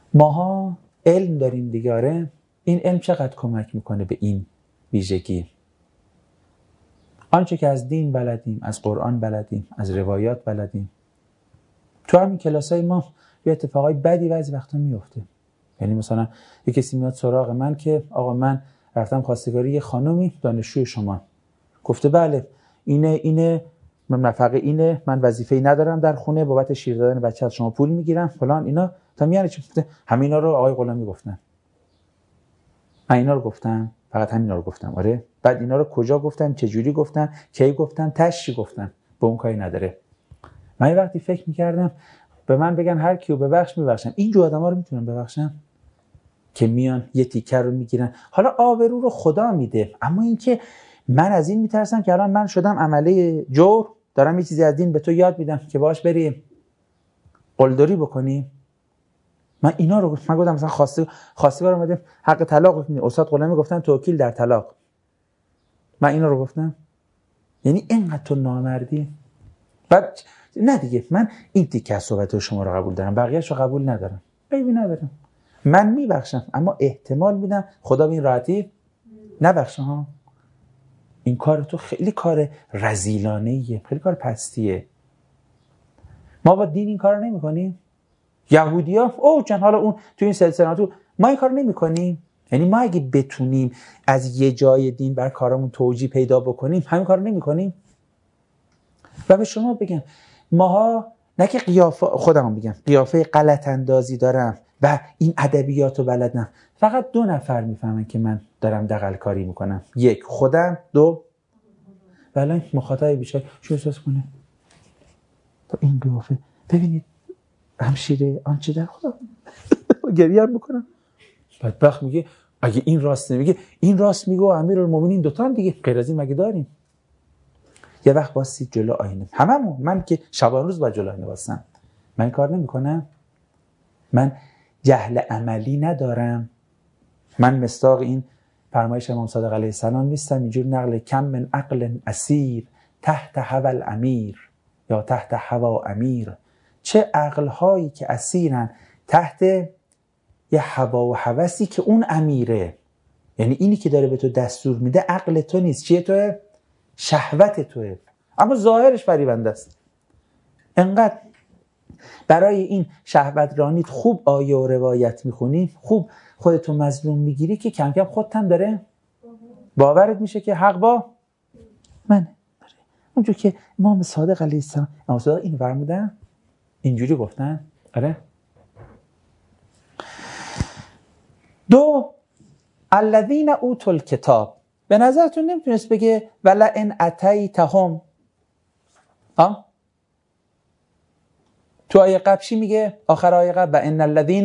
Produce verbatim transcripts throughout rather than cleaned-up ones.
ماها علم داریم دیگه. آره این علم چقدر کمک میکنه به این ویژگی؟ آنچه که از دین بلدیم، از قرآن بلدیم، از روایات بلدیم، تو همین کلاسای ما یه اتفاقای بدی بعضی وقتا میفته. یعنی مثلا یه کسی میاد سراغ من که آقا من رفتم خواستگاری یه خانومی دانشجوی شما، گفته بله اینه اینه من نفقه اینه، من وظیفه‌ای ندارم در خونه، بابت شیر دادن بچه از شما پول میگیرم فلان اینا. تا میانه چی گفته؟ همینا رو آقای غلامی گفتن. من اینا رو گفتم، فقط همینا رو گفتم. آره بعد اینا رو کجا گفتم، چه جوری گفتم، کی گفتم، تشی گفتم، به اون کاری نداره. من یه وقتی فکر می‌کردم به من بگن هر کیو ببخش میبخشم، این جو آدما رو میتونم ببخشم که میان یه تیکر رو میگیرن. حالا آبرو رو خدا میده، اما این که من از این میترسم که الان من شدم عمله جور، دارم یه چیزی از دین به تو یاد میدم که باش بریم قلدری بکنیم. من اینا رو من گفتم مثلا خواسته خواستگار اومده حق طلاق میده، استاد غلامی گفتن توکیل در طلاق، من اینا رو گفتم؟ یعنی اینقدر تو نامردی. بعد نه دیگه من این تیکه از صحبت شما رو قبول دارم، بقیه‌اش رو قبول ندارم. عیبی ندارم، من میبخشم، اما احتمال میدم خدا به این راحتی نبخشه ها. این کار تو خیلی کار رذیلانه‌ایه، خیلی کار پستیه. ما با دین این کارو نمی‌کنیم. یهودی‌ها او جان حالا اون تو این سلسله تو ما این کارو نمی‌کنیم. یعنی ما اگه بتونیم از یه جای دین بر کارمون توجیه پیدا بکنیم همین کارو نمی‌کنیم. و به شما بگم ماها نه که قیافه خودم بگم قیافه غلط اندازی دارم و این ادبیاتو بلدم، فقط دو نفر میفهمن که من دارم دغل کاری میکنم، یک خودم، دو بله مخاطب بیشتر شو احساس کنه با این قیافه. ببینید همشیره آنچه در خدا گریه هم میکنم. بدبخت میگه اگه این راست نمیگه این راست میگه و امیرالمومنین دوتا هم دیگه غیر از این مگه داریم؟ یه وقت واسید جلو آینه، هممون، من که شبان روز با جلو آینه واسم، من کار نمی کنم. من جهل عملی ندارم. من مصداق این فرمایش امام صادق علیه السلام نیستم اینجور نقل کم من عقل اسیر تحت هوا الامیر یا تحت هوا امیر. چه عقل هایی که اسیرن تحت یه هوا و هوسی که اون امیره. یعنی اینی که داره به تو دستور میده عقل تو نیست، چیه توه؟ شهوت توه، اما ظاهرش فریبنده است. انقدر برای این شهوت رانیت خوب آیه و روایت میخونی، خوب خودتو مظلوم میگیری که کم کم خودت هم داره باورت میشه که حق با منه. اونجور که امام صادق علیه السلام امام صادق این فرمودن، اینجوری گفتن. آره دو الذین اوتوا الکتاب، به نظرتون نمیتونست بگه ولا ان اتیتهم؟ ها تو آیه قبل چی میگه؟ آخر آیه قبل و ان الذین،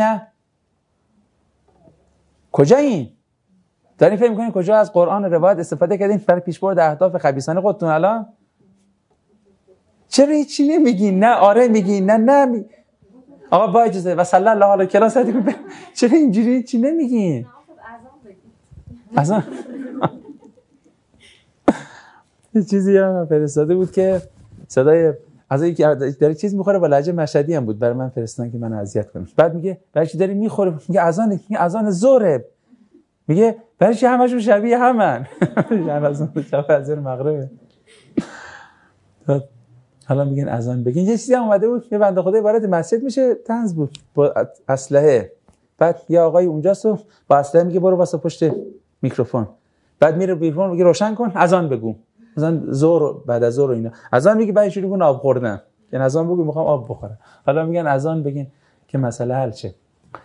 کجا این؟ دارین فکر میکنین کجا از قرآن و روایت استفاده کردین برای پیشبرد اهداف خبیثانه خودتون؟ الان چرا هیچی نمیگین؟ نه آره میگین، نه نه می... آقا با اجازه و صلی الله علیه کلاس هدی، چرا اینجوری چی نمیگین؟ اصلا یه چیزی هم فرستاده بود که صدای از اینکه داره چیز میخوره با لهجه مشهدی هم بود، برای من فرستادن که منو اذیت کنه. بعد میگه برای چی داری میخوره؟ میگه اذان، میگه اذان ظهر. میگه برای چی همشون شبیه همن؟ اذان شب اذان مغربه. حالا میگن اذان بگین. یه چیزی هم اومده بود یه بنده خدای وارد مسجد میشه، طنز بود با اسلحه. بعد یه آقای اونجاست و با اسلحه میگه برو واسه پشت میکروفون. بعد میره میکروفون میگه روشن کن اذان بگو، مثلا ظهر بعد از ظهر اینا اذان میگه بعد شروع کن آب خوردن، یعنی اذان بگو میخوام آب بخورم. حالا میگن اذان بگین که مسئله حل شه.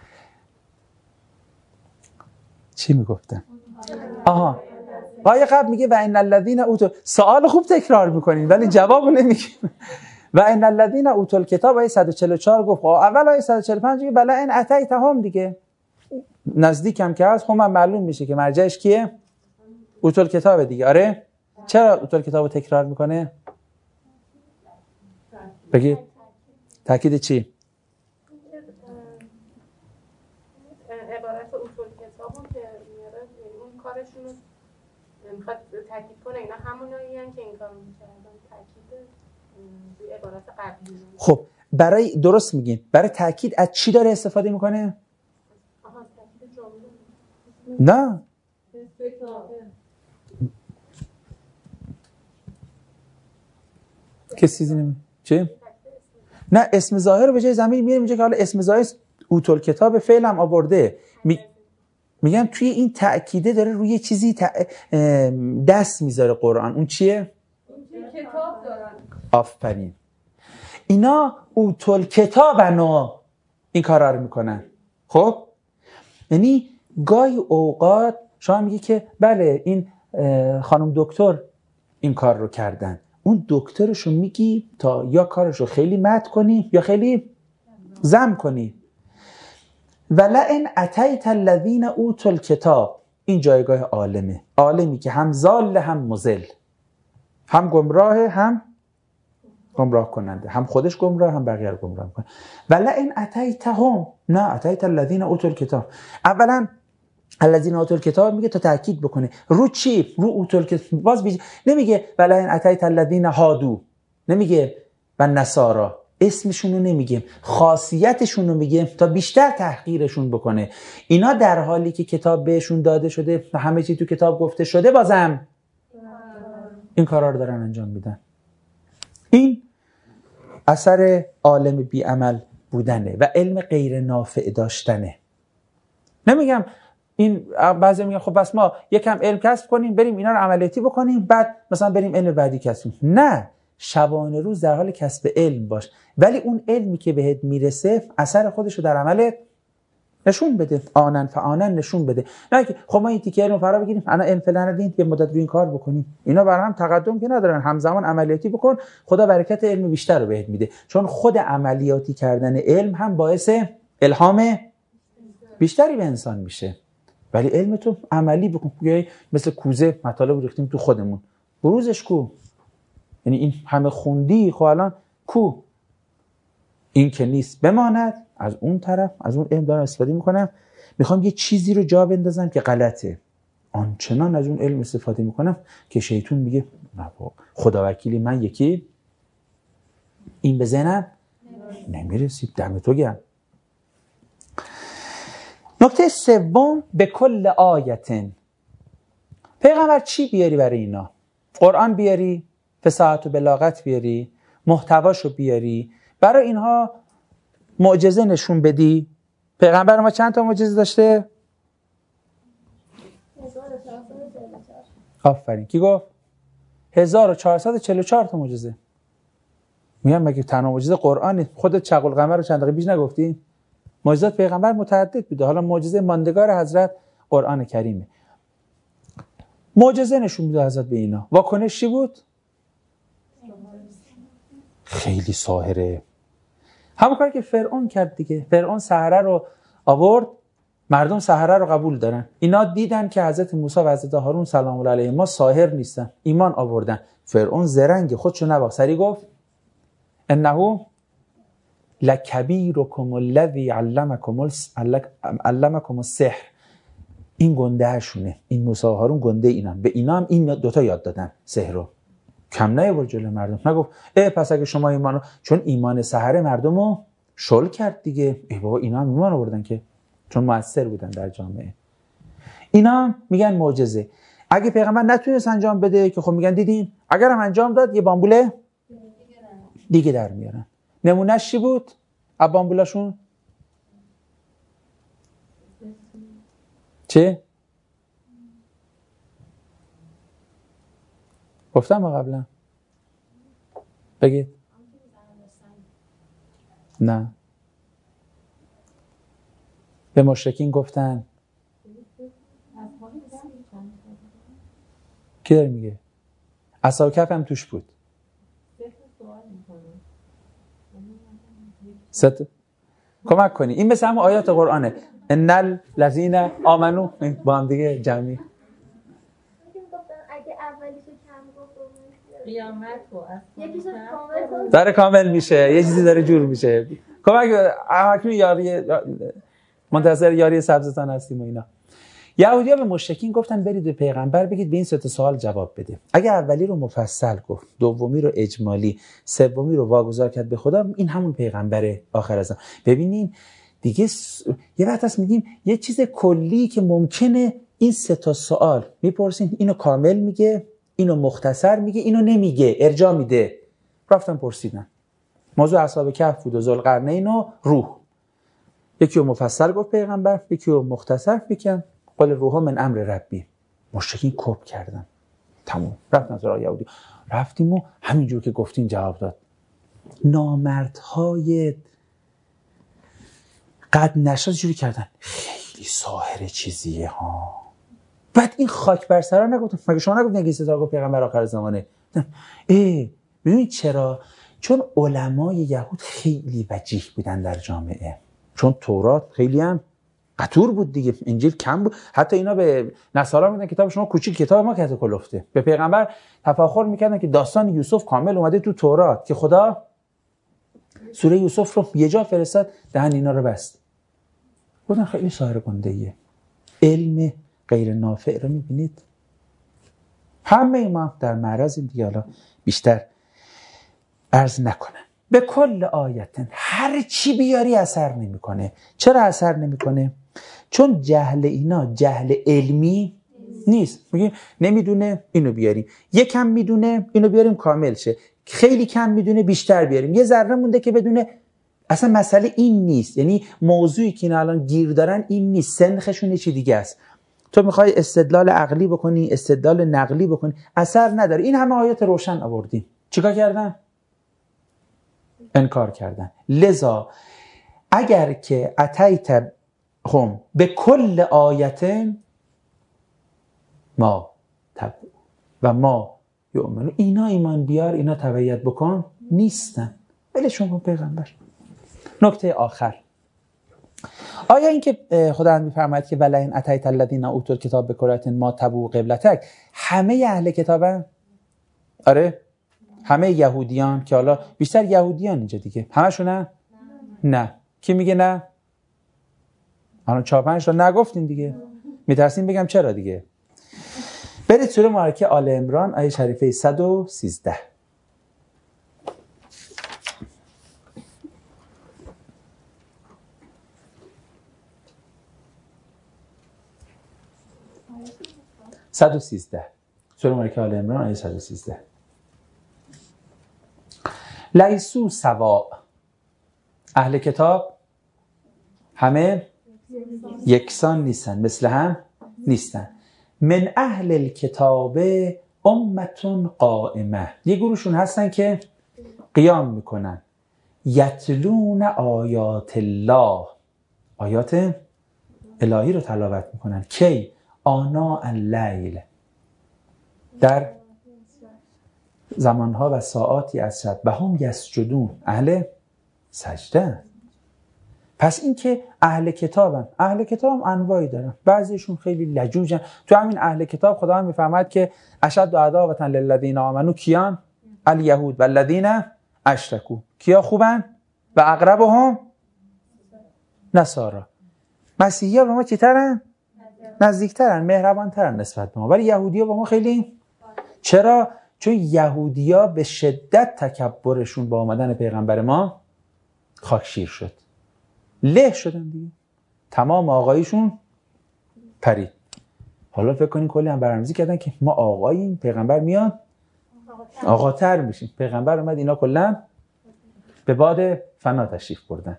چی میگفتن؟ آها آیه قبل میگه و ان الذین اوتوا، سوال خوب تکرار میکنین ولی جوابو نمیگین. و ان الذین اوتوا الکتاب آیه صد و چهل و چهار گفت، اول آیه صد و چهل و پنج میگه بلا ان اتیتهم دیگه، نزدیکم که هست. خب من معلوم میشه که مرجعش کیه؟ اوتوا الکتاب دیگه. آره چرا اوتوا الکتابو تکرار میکنه؟ بگید تاکید چی؟ عبارت اوتوا الکتابو که میاره اون کارشون رو میخواد تاکید کنه اینا همونایی ان که این کارو میکردن، تاکید روی عبارت قبلی. خب برای درست میگین، برای تاکید از چی داره استفاده میکنه؟ نه کسی نمی چه؟ نه اسم ظاهر رو به جای ضمیر میاریم اینجا که حالا اسم ظاهر اوتل کتاب فعل هم آورده. می... میگم توی این تأکیده داره روی چیزی تأ... دست میذاره قرآن. اون چیه؟ کتاب دارن. آفرین. اینا اوتل کتابنو این کارا رو میکنن. خب یعنی گاهی اوقات شما میگی که بله این خانم دکتر این کار رو کردن، اون دکترشو میگی تا یا کارشو خیلی مدح کنی یا خیلی ذم کنی. ولئن اتیت الذین اوتوا الکتاب، این جایگاه عالمه، عالمی که هم ضال هم مضل، هم گمراه هم گمراه کننده، هم خودش گمراه هم بقیه رو گمراه میکنه. ولئن اتیتهم، نه اتیت الذین اوتوا الکتاب، اولا الذین اوتوا الکتاب میگه تا تاکید بکنه رو چی؟ رو اوتوا الکتاب. باز بیج... نمیگه ولئن اتیت الذین هادو، نمیگه و نصارا، اسمشون رو نمیگه، خاصیتشون رو میگه تا بیشتر تحقیرشون بکنه. اینا در حالی که کتاب بهشون داده شده و همه چی تو کتاب گفته شده بازم این کارا رو دارن انجام میدن. این اثر عالم بی عمل بودنه و علم غیر نافع داشتنه. نمیگم این بعضی میگن خب بس ما یکم علم کسب کنیم بریم اینا رو عملیاتی بکنیم بعد مثلا بریم علم بعدی کسب. نه، شبانه روز در حال کسب علم باش، ولی اون علمی که بهت میرسه اثر خودش رو در عملت نشون بده، آنن فآنن نشون بده. نه که خب ما این تیکه علم فرا بگیریم انا علم فلان دین یه مدت رو این کار بکنیم، اینا برای هم تقدم که ندارن، همزمان عملیاتی بکن خدا برکت علم بیشتر رو بهت میده، چون خود عملیاتی کردن علم هم باعث الهام بیشتری به انسان میشه. ولی علم تو عملی بکن، مثل کوزه مطالب ریختیم تو خودمون، بروزش کو؟ یعنی این همه خوندی خب الان کو؟ این که نیست بماند. از اون طرف از اون علم دارم استفاده میکنم، میخوام یه چیزی رو جا بندازم که غلطه، آنچنان از اون علم استفاده میکنم که شیطون میگه خدا وکیلی من یکی این به ذهنم نمیرسید. دم تو گرم. نکته سوم، به کل آیتن، پیغمبر چی بیاری برای اینا؟ قرآن بیاری، فصاحت و بلاغت بیاری، محتواشو بیاری، برای اینها معجزه نشون بدی. پیغمبر ما چند تا معجزه داشته؟ آفرین. کی گفت؟ هزار و چهارصد و چهل و چهار تا معجزه. میگم مگه تنها معجزه قرآنه؟ خودت چغل القمر رو چند دقیقه پیش نگفتی؟ معجزات پیغمبر متعدد بوده، حالا معجزه ماندگار حضرت قرآن کریمه. معجزه نشون میده حضرت به اینا. واکنش چی بود؟ خیلی ساحره. همون کاری که فرعون کرد دیگه. فرعون سحره رو آورد، مردم سحره رو قبول دارن. اینا دیدن که حضرت موسی و حضرت هارون سلام الله علیهما ساحر نیستن، ایمان آوردن. فرعون زرنگ خودشو نباخت، سری گفت انه لکبیرکم الذی علمکم علمکم السحر. این گنده شونه، این موسی و هارون گنده اینن، به اینا هم این دوتا یاد دادن سحر رو. کم نیاورد جلوی مردم، نگفت اه پس اگه شما ایمانو، چون ایمان سحر مردمو شل کرد دیگه. ای بابا اینا هم ایمان آوردن که چون مؤثر بودن در جامعه. اینا میگن معجزه. اگه پیغمبر نتونست انجام بده که خب میگن دیدیم، اگر هم انجام داد یه بامبوله دیگه در میارن. نمونهش چی بود؟ اب بامبولاشون چه؟ گفتم ما قبلا بگید. نه، به مشرکین گفتن. کی داره میگه؟ اصحاب کهف هم توش بود. ست کمک کنی، این مثل همون آیات قرآنه، ان الذین آمنو، با هم دیگه جمعی. داره کامل میشه، یه چیزی داره جور میشه. کمک اکنون یاری منتظر یاری سبزتان هستیم و اینا. یهودی‌ها به مشرکین گفتن برید به پیغمبر بگید به این سه تا سوال جواب بده. اگه اولی رو مفصل گفت، دومی رو اجمالی، سومی رو واگذار کرد به خدا، این همون پیغمبر آخر زمان. ببینین دیگه س... یه وقت هست میگیم یه چیز کلی که ممکنه این سه تا سوال میپرسین، اینو کامل میگه، اینو مختصر میگه، اینو نمیگه، ارجاع میده. رفتم پرسیدم. موضوع اصحاب کهف بود و ذوالقرنین و روح. یکی رو مفصل گفت پیغمبر، یکی رو مختصر بکن. قل روح من امر ربی. مشرکین کپ کردن. تموم. رفتن سراغ یهودی. رفتیم و همینجور که گفتین جواب داد. نامردهای قد نشد جوری کردن خیلی ساحر چیزیه ها. بعد این خاک بر سرا نگفتن، مگه شما نگفتین که ستاره گفت پیغمبر آخر زمانه؟ اه ببینید چرا؟ چون علمای یهود خیلی وجیه بودن در جامعه، چون تورات خیلی هم قطور بود دیگه، انجیل کم بود. حتی اینا به نصارا میگن کتاب شما کوچیک، کتاب ما کته کلفته. به پیغمبر تفاخر میکردن که داستان یوسف کامل اومده تو تورات، که خدا سوره یوسف رو یه جا فرستاد دهن اینا رو بست. گفتن خیلی ساحر گنده ایه. علم غیر نافع رو میبینید. همه ما در معرضیم دیگه، حالا بیشتر عرض نکنم. به کل آیتن هر چی بیاری اثر نمیکنه. چرا اثر نمیکنه؟ چون جهل اینا جهل علمی نیست. میگیم نمیدونه اینو بیاریم، یکم میدونه اینو بیاریم کامل شه، خیلی کم میدونه بیشتر بیاریم، یه ذره مونده که بدونه. اصلا مسئله این نیست. یعنی موضوعی که اینا الان گیر دارن این نیست، سنخشون چی دیگه است. تو میخوای استدلال عقلی بکنی، استدلال نقلی بکنی، اثر نداره. این همه آیات روشن آوردیم، چیکار کردن؟ انکار کردن. لذا اگر که اتیت هم به کل آیت ما تب و ما یؤمنون، اینا ایمان بیار، اینا تبعیت بکن، نیستن. ولشون کن پیغمبر. نکته آخر، آیا این که خداوند میفرماید که ولئن اتیت الذین اوتوا الکتاب بکلة ما تبعوا قبلتک، همه اهل کتابن؟ آره، همه یهودیان، که حالا بیشتر یهودیان اینجا دیگه، همشونه؟ نه. کی میگه نه؟ الان چهار پنج تا نگفتین دیگه. میترسین بگم چرا دیگه. برید سوره مبارکه آل عمران آیه شریفه صد و سیزده. صد و سیزده. سوره مبارکه آل عمران آیه صد و سیزده. لیسو سواء، اهل کتاب همه یکسان نیستن، مثل هم نیستن. من اهل الکتاب امتون قائمه، یه گروهشون هستن که قیام میکنن. یتلون آیات الله، آیات الهی رو تلاوت میکنن. کی؟ آناء اللیل، در زمانها و ساعاتی از شب. و هم یسجدون، اهل سجده. پس این که اهل کتابن، اهل کتاب هم انواعی دارن، بعضیشون خیلی لجوجن. تو همین اهل کتاب خدا میفرماید که اشد عداوة للذین آمنوا کیان؟ الیهود والذین اشرکوا. کیا خوبن؟ و اقربهم نصارا. مسیحی‌ها با ما چی‌ترن؟ نزدیکترن، مهربان‌ترن نسبت به ما. ولی یهودی‌ها با ما خیلی. چرا؟ چون یهودی‌ها به شدت تکبرشون با آمدن پیغمبر ما خاکشیر شد، له شدن دیگه، تمام آقایشون پرید. حالا فکر کنین کلی هم برنامه‌ریزی کردن که ما آقاییم، پیغمبر میاد آقاتر میشیم. پیغمبر اومد اینا کلا به باد فنا تشریف بردن.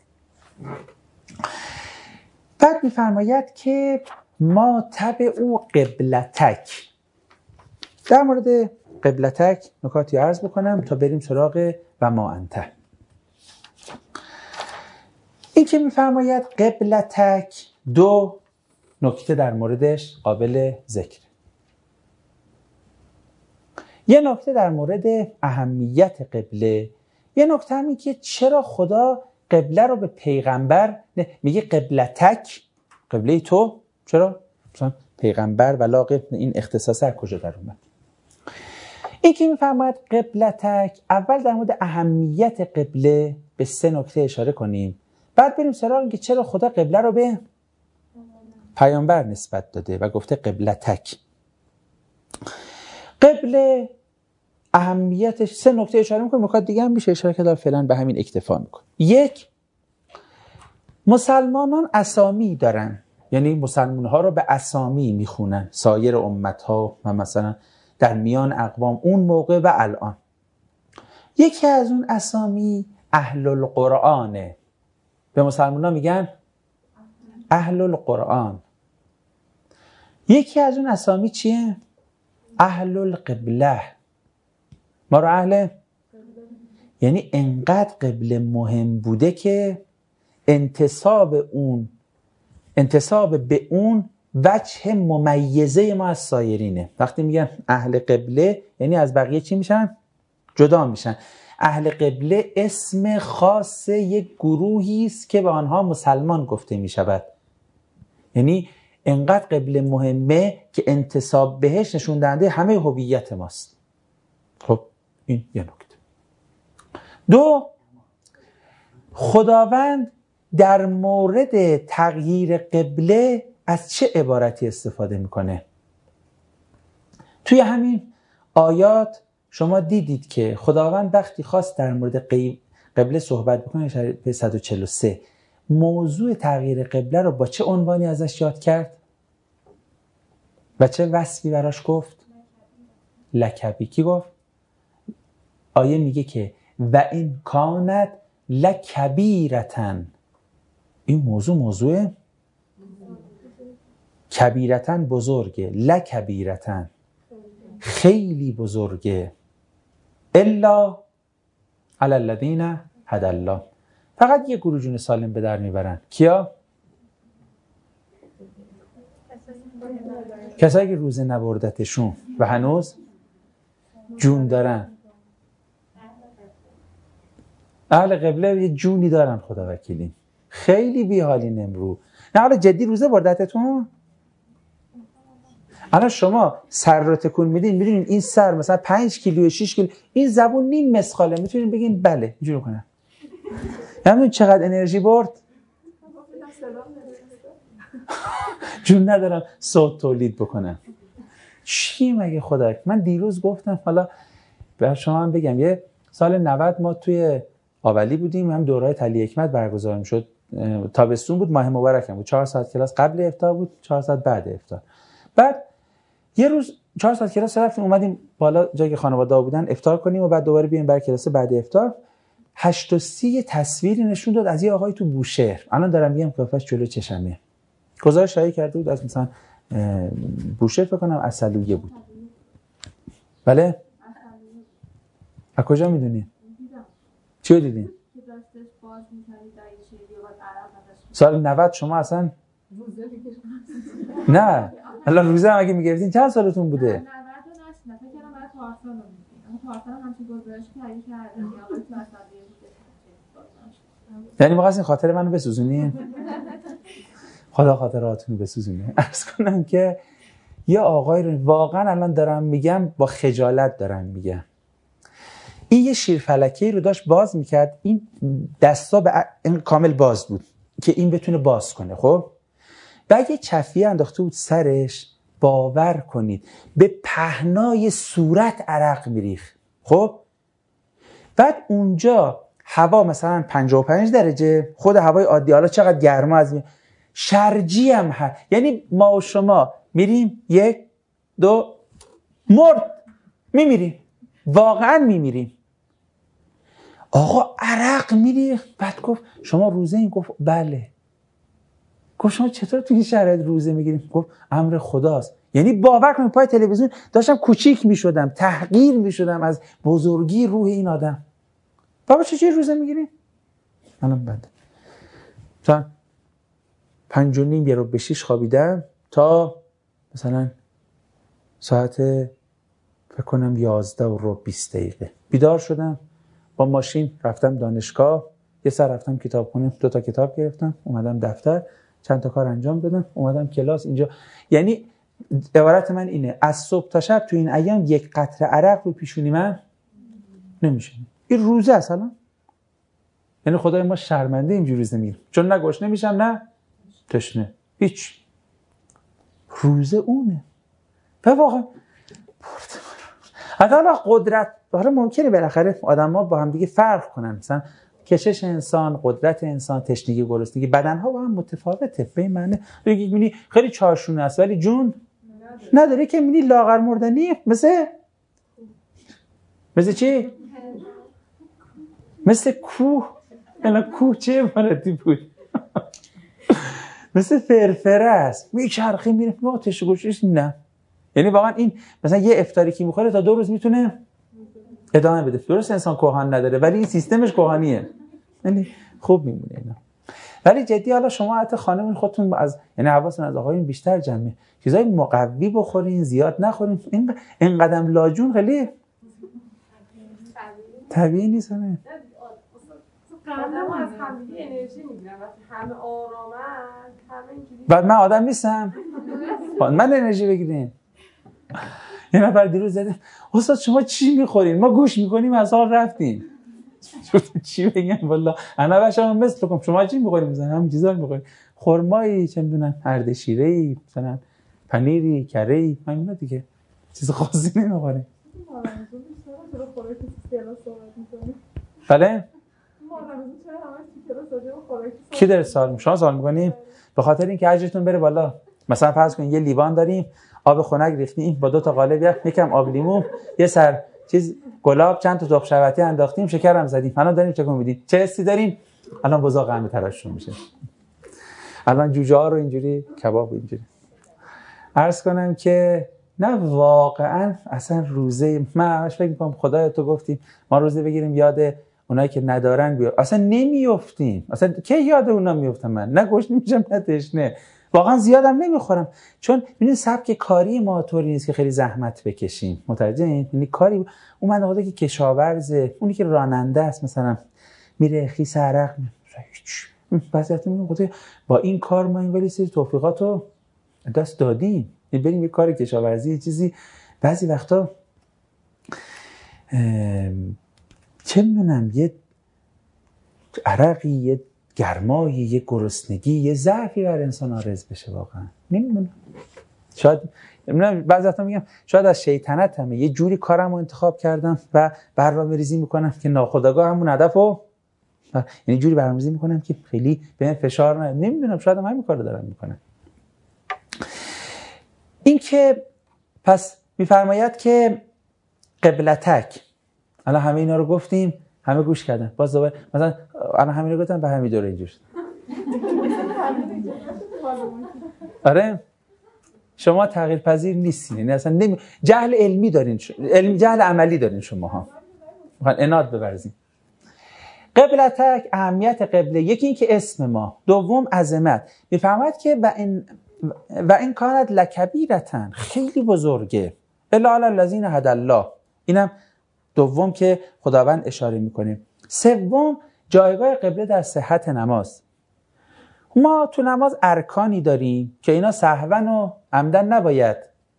بعد میفرماید که ما تبع او قبلتک. در مورد قبلتک نکاتی عرض بکنم تا بریم سراغ و ما انت. این که میفرماید قبلتک، دو نکته در موردش قابل ذکر. یه نکته در مورد اهمیت قبله، یه نکته همی که چرا خدا قبله رو به پیغمبر میگه قبلتک، قبله تو، چرا؟ مثلا پیغمبر ولا قبل، این اختصاص از کجا در اومد؟ این که میفرماید قبلتک، اول در مورد اهمیت قبله به سه نکته اشاره کنیم، بعد بریم سراغ اینکه چرا خدا قبله رو به پیامبر نسبت داده و گفته قبلتک. قبله اهمیتش سه نکته اشاره میکنیم، نکات دیگه هم میشه اشاره کرد، فعلا به همین اکتفا میکنیم. یک، مسلمانان اسامی دارن یعنی مسلمان ها رو به اسامی میخونن، سایر امت ها و مثلا در میان اقوام اون موقع و الان. یکی از اون اسامی اهل القرآنه، به مسلمان ها میگن اهل القرآن. یکی از اون اسامی چیه؟ اهل القبله. ما رو اهل، یعنی انقدر قبله مهم بوده که انتساب اون انتساب به اون وجه ممیزه ما از سایرینه. وقتی میگن اهل قبله یعنی از بقیه چی میشن؟ جدا میشن. اهل قبله اسم خاص یک گروهی است که به آنها مسلمان گفته میشود. یعنی انقدر قبله مهمه که انتساب بهش نشون دهنده همه هویت ماست. خب این یه نکته. دو، خداوند در مورد تغییر قبله از چه عبارتی استفاده میکنه؟ توی همین آیات شما دیدید که خداوند وقتی خواست در مورد قبله صحبت بکنه، شریعه صد و چهل و سه موضوع تغییر قبله رو با چه عنوانی ازش یاد کرد؟ و چه وصفی براش گفت؟ لکبی. کی گفت؟ آیه میگه که و این کانت لکبیرتن. این موضوع موضوع کبیرتن بزرگه، لکبیرتن خیلی بزرگه، الا علی الذین هدی الله. فقط یه گروه جون سالم به در میبرن. کیا؟ کسایی که روزه نبردتشون و هنوز جون دارن. اهل قبله یه جونی دارن، خدا وکیلی. خیلی بیحالین امرو. نه حالا جدی روزه بردتتون؟ الان شما سر رو تکون میدین، میدونین این سر مثلا پنج کیلو شش کیلو، این زبون نیم مسخاله، میتونین بگین بله اینجوری کنم. یعنی چقدر انرژی برد؟ جون ندارم صوت تولید بکنم. چی مگه خدا؟ من دیروز گفتم، حالا بر شما هم بگم، یه سال نود ما توی آولی بودیم، هم دورهای تلی حکمت برگزار میشد. تابستون بود، ماه مبارک بود. چهار ساعت کلاس قبل افطار بود، چهار ساعت بعد افطار. بعد یه روز چهار ساعت کلاس رفتیم، اومدیم بالا جایی که خانواده بودن افطار کنیم و بعد دوباره بیایم برای کلاس بعد افطار. هشت و سی تصویری نشون داد از یه آقای تو بوشهر. الان دارم میگم قیافش جلو چشمه. گزارش شایع کرده بود از مثلا بوشهر، فکر کنم اصلویه بود. بله؟ از کجا میدونی؟ چی رو دیدین؟ سال نود شما اصلا نه الان روزه هم اگه میگرفتین چند سالتون بوده؟ یعنی می‌خواستین خاطر منو بسوزونی؟ خدا خاطراتونو بسوزونه. عرض کنم که یه آقای رو واقعا الان دارم میگم با خجالت دارم میگم، این یه شیرفلکی رو داشت باز میکرد، این دستا به این کامل باز بود که این بتونه باز کنه. خب بعد یه چفیه انداخته بود سرش، باور کنید به پهنای صورت عرق میریخت. خب بعد اونجا هوا مثلا پنجاه و پنج درجه، خود هوای عادی، حالا چقدر گرما از می... شرجی هم هست. یعنی ما و شما میریم یک دو مرد میمیریم، واقعا میمیریم. آقا عرق میریخت. بعد گفت شما روزه این؟ گفت بله. گفت شما چطور تو این شرایط روزه میگیریم؟ گفت امر خداست. یعنی باور کنید پای تلویزیون داشتم کوچیک میشدم، تحقیر میشدم از بزرگی روح این آدم. بابا چجوری روزه میگیریم؟ الان بنده تا پنج و نیم یه رو به شیش خوابیدم تا مثلا ساعت فکر کنم یازده و رو بیست دقیقه بیدار شدم. با ماشین رفتم دانشگاه، یه سر رفتم کتابخونه، دو تا کتاب گرفتم، اومدم دفتر، چند تا کار انجام دادم، اومدم کلاس اینجا. یعنی عبارت من اینه، از صبح تا شب تو این ایام یک قطره عرق رو پیشونی من نمیشه. این روزه است الان. یعنی خدای ما شرمنده اینجوری روزه میگیریم، چون نه گشنه میشم نه تشنه، هیچ. روزه اونه. به واقع حتی حالا قدرت، حالا ممکنه بالاخره آدم‌ها با هم دیگه فرق کنن، مثلا کشش انسان، قدرت انسان، تشنگی، گرسنگی، بدنها با هم متفاوته. به این معنی میگی خیلی چارشونه است ولی جون نداره که میگی لاغر مردنی. مثل مثل چی؟ مثل کوه. الان کوه چه عبارتی بود؟ مثل فرفره است، میچرخه میره ما آتش گوشش. نه یعنی واقعا این مثلا یه افطاری که میخوره تا دو روز میتونه ادامه بده. درست انسان کهان نداره ولی این سیستمش کهانیه، یعنی خوب میمونه اینا. ولی جدی حالا شما حتی خانمون خودتون از یعنی حواستون از آقایون بیشتر جمعه، چیزای مقوی بخورین، زیاد نخورین. این این قدم لاجون خیلی طبیعی نیست. نه قدم از همدیگه انرژی میگیرن وقتی همه آرامن، همه اینجوری. بعد من آدم نیستم من انرژی بگیرین. یه نفر دیروز زده استاد شما چی میخورین؟ ما گوش میکنیم از حال رفتیم. چی بگم والا انا باشم مثل کم شما چی میخورین؟ مثلا همین چیزا میخورین، خرمایی، چه میدونم اردشیره‌ای، مثلا پنیری، کره‌ای، همین دیگه، چیز خاصی نمیخورین. بله کی داره سوال شما سوال میکنیم؟ به خاطر اینکه اجرتون بره بالا. مثلا فرض کن یه لیوان داریم، آب خنک ریختیم با دو تا قالب، یکم آب لیمو، یه سر چیز گلاب، چند تا تخم شبتی انداختیم، شکرم زدیم. الان داریم چه میدیم؟ چه حسی داریم؟ الان بزاق همه تراشون میشه. الان جوجه ها رو اینجوری کباب اینجوری. عرض کنم که نه واقعا اصلا روزه من همش فکر می‌کنم خدایا تو گفتی ما روزه بگیریم یاد اونایی که ندارن بیا. اصلا نمیافتیم. اصلا کی یاد اونا میافتم؟ من نه گوش نمیشم نه تشنه. واقعا زیادم نمیخورم چون ببینید سبک کاری ما طوری نیست که خیلی زحمت بکشیم. متوجهین؟ یعنی کاری اون منده که کشاورزه، اونی که راننده است مثلا میره خیس عرق هیچ وضعیت میگه با این کار ما این ولی سری توفیقاتو دست دادیم. بریم یه کار کشاورزی چیزی بعضی وقتا چه میدونم یه عرقی، یه گرمایی، یه گرسنگی، یه ضعفی بر انسان عارض بشه. واقعا نمیدونم، شاید نمیدونم بعضی وقتا میگم شاید از شیطنت همه یه جوری کارمو انتخاب کردم و برنامه‌ریزی میکنم که ناخودآگاه همون هدفو یعنی جوری برنامه‌ریزی میکنم که خیلی بهم فشار نه. نمیدونم شاید هم همین کارو دارم میکنم. این که پس میفرماید که قبلتک، الان همه اینا رو گفتیم، همه گوش کردن، باز دوباره مثلا الان همین رو گفتم به همین دوره اینجور شد. آره شما تغییر پذیر نیستین، یعنی اصلا نمی... جهل علمی دارین ش... علم جهل عملی دارین شماها، میخوان عناد بورزین. قبلتک، اهمیت قبله، یکی این که اسم ما، دوم عظمت. میفهمد که و این و این کانت لکبیرتن، خیلی بزرگه، الا علی الذین هدی الله، اینم دوم که خداوند اشاره میکنه. سوم جایگاه قبله در صحت نماز. ما تو نماز ارکانی داریم که اینا سهوا و عمدن نباید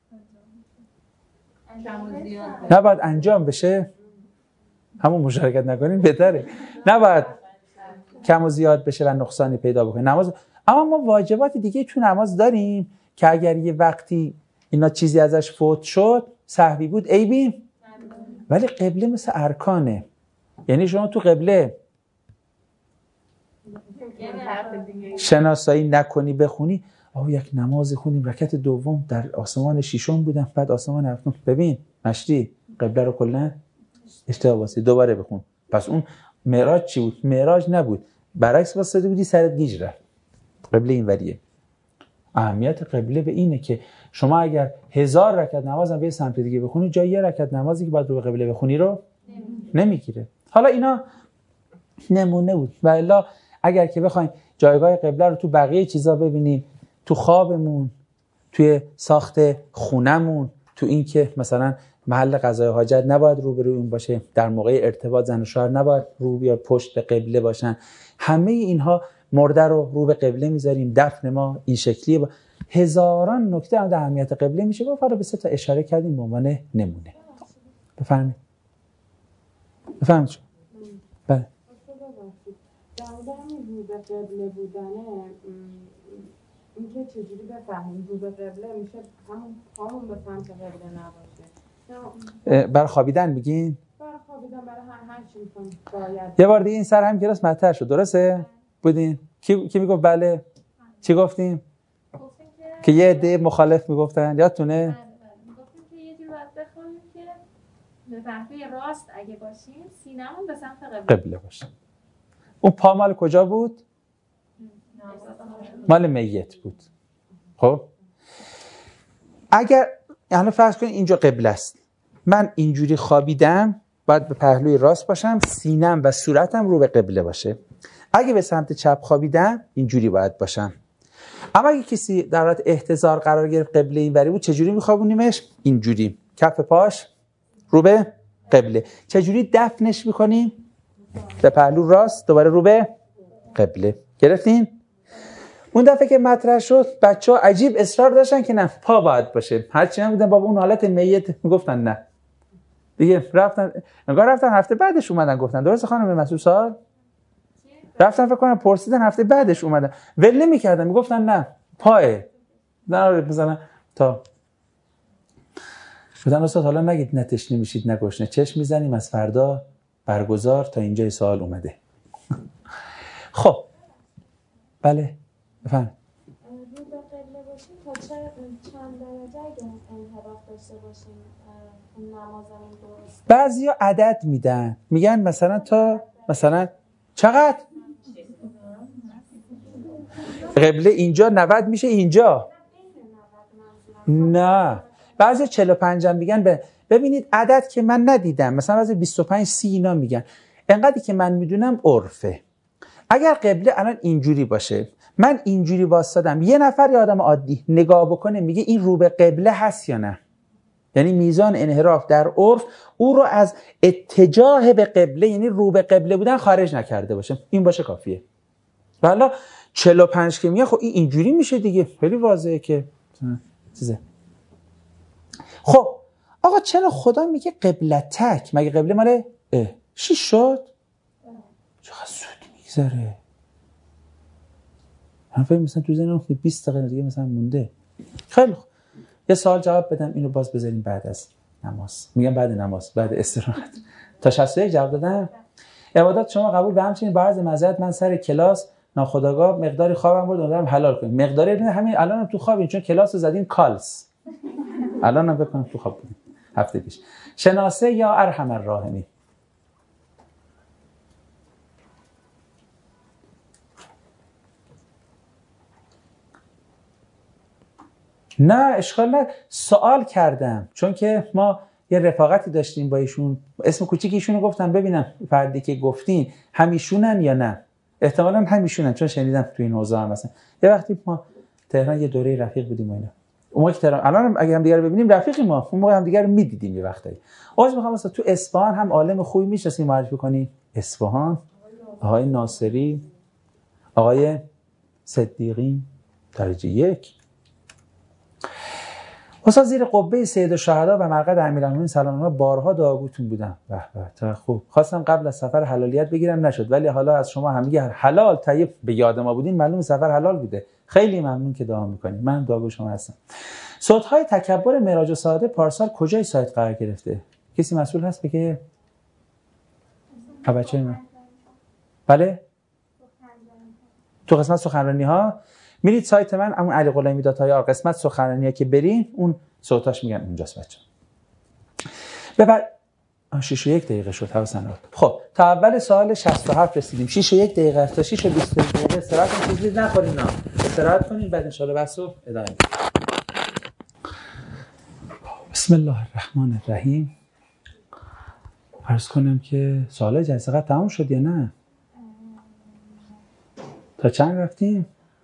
نباید انجام بشه، همون مشارکت نکنین بهتره، نباید کم و زیاد بشه و نقصانی پیدا بکنه نماز. اما ما واجبات دیگه تو نماز داریم که اگر یه وقتی اینا چیزی ازش فوت شد، سهوی بود، عیبی، ولی قبله مثل ارکانه. یعنی شما تو قبله شناسایی نکنی بخونی، آه یک نماز خونیم رکعت دوم در آسمان ششم بودم بعد آسمان هفتم، ببین مشتی قبله رو کلا اشتباه واسه دوباره بخون. پس اون معراج چی بود؟ معراج نبود، برعکس واسطه بودی سرت گیج رفت. قبله این وریه. اهمیت قبله به اینه که شما اگر هزار رکعت نماز هم به سمت دیگه بخونی، جای یه رکعت نمازی که باید رو به قبله بخونی رو نمیگیره. حالا اینا نمونه بود و الا اگر که بخوایم جایگاه قبله رو تو بقیه چیزا ببینیم، تو خوابمون، توی ساخت خونمون، تو این که مثلا محل قضای حاجت نباید رو به روی اون باشه، در موقع ارتباط زن و شوهر نباید رو یا پشت به قبله باشن، همه اینها مرده رو رو به قبله میذاریم، دفن ما این شکلیه. با هزاران نکته هم در اهمیت قبله میشه گفت، حالا به سه تا اشاره کردیم به عنوان نمونه. بفرمایید بفرمایید شما. بله در مورد رو به قبله بودنه، این که چجوری بفهمیم رو به قبله میشه همون پامون به سمت قبله نباشه؟ بر خوابیدن میگین؟ بر خوابیدن خوابیدم برای هر هر چی می‌خوام باید. یه بار دیگه این سر هم کلاس مطرح شد درسته؟ بودین؟ کی کی میگفت بله؟ چی گفتیم؟ گفتیم که یه عده مخالف میگفتن یادتونه؟ گفتیم که یه جور باید بخونیم که به پهلوی راست اگه باشیم سینمون به سمت قبله قبله باشه. اون پا مال کجا بود؟ مال میت بود. خب اگر یعنی فرض کنید اینجا قبله است، من اینجوری خوابیدم باید به پهلوی راست باشم، سینم و صورتم رو به قبله باشه. اگه به سمت چپ خوابیدم اینجوری باید باشم. اما اگه کسی در حالت احتضار قرار گرفت قبله اینوری بود، چجوری میخوابونیمش؟ اینجوری، کف پاش رو به قبله. چجوری دفنش میکنیم؟ به پهلو راست، دوباره رو به قبله. گرفتین؟ اون دفعه که مطرح شد بچه‌ها عجیب اصرار داشتن که نه پا باید باشه. هرچی هم بودن بابا اون حالت میت میگفتن نه. دیگه رفتن انگار رفتن هفته بعدش اومدن گفتن درست خانم مسعود سال رفتن فکر کنم پرسیدن هفته بعدش اومدن ول نمی‌کردن میگفتن نه پاه نه مثلا تا شدن استاد حالا نگید نه تشنه میشید نه گشنه چشم میزنیم از فردا برگزار تا اینجای سوال اومده. خب بله بفهم رو به قبله باشیم تا چند درجه اگه انحراف داشته باشیم اون نمازمون درست؟ بعضیا عدد میدن میگن مثلا تا مثلا چقدر قبله اینجا نود میشه اینجا نه بعضی چهل و پنج هم میگن. به ببینید عدد که من ندیدم مثلا بعضی بیست و پنج سی اینا میگن. انقدری که من میدونم عرفه. اگر قبله الان اینجوری باشه من اینجوری واسطادم یه نفر یه آدم عادی نگاه بکنه میگه این رو به قبله هست یا نه، یعنی میزان انحراف در عرف او رو از اتجاه به قبله یعنی رو به قبله بودن خارج نکرده باشه، این باشه کافیه. والا چهل و پنج که میگه خب این اینجوری میشه دیگه، خیلی واضحه که چیزه. خب آقا چرا خدا میگه قبلتک؟ مگه قبله مال چی شد؟ چقدر زود میگذره. من فکر مثلا تو ذهنم بیست دقیقه دیگه مثلا مونده. خیلی خوب یه سوال جواب بدم اینو باز بذاریم بعد از نماز. میگم بعد نماز بعد استراحت. تا شصت و یک جواب دادم. عبادت شما قبول به همچنین بعض معذرت من سر کلاس ناخودآگاه مقداری خوابم برد اونم حلال کنیم. مقداری همین الانم تو خوابین چون کلاس رو زدین کالس. الانم بکنم تو خواب بودیم هفته پیش. شناسه یا ارحم الراحمین؟ نه اشکال نه سوال کردم چون که ما یه رفاقتی داشتیم با ایشون اسم کوچیک ایشونو گفتم ببینم فردی که گفتین همیشونن یا نه. احتمالاً همیشونن چون شنیدم تو این حوزه هم مثلا یه وقتی ما تهران یه دوره رفیق بودیم و اینا اون موقع تهران الان اگه هم دیگه رو ببینیم رفیقی ما اون موقع هم دیگه رو میدیدیم یه وقتایی. آواز میخوام مثلا تو اصفهان هم عالم خوبی میشناسیم معرفی کنی. اصفهان آقای ناصری آقای صدیقی درجه یک استاد زیر قبه سید الشهدا و مرقد امیرالمومنین سلام الله بارها دعاگوتون بودم. به به خوب خواستم قبل از سفر حلالیت بگیرم نشد ولی حالا از شما همگی حلال طیب به یاد ما بودین معلوم سفر حلال بوده. خیلی ممنون که دعا میکنید. من دعاگو شما هستم. صوت‌های تکبر معراج ساده پارسال کجای سایت قرار گرفته؟ کسی مسئول هست بگه؟ بچه‌ی من بله تو قسمت سخنرانی‌ها میرید سایت من همون علی غلامی دات آی آر قسمت سخنرانیه که برین اون صوتاش میگن اونجاست بچه. ببر شش و یک دقیقه شد حواسن رو. خب تا اول سوال شصت و هفت رسیدیم. شش و یک دقیقه تا شش و بیست دقیقه استراحت کنید چیزی نخورین نه. استراحت کنید بعد ان شاء الله بحثو ادامه میدیم. بسم الله الرحمن الرحیم. عرض کنم که سوال جلسه قبل تموم شد یا نه؟ تا چند رفتیم؟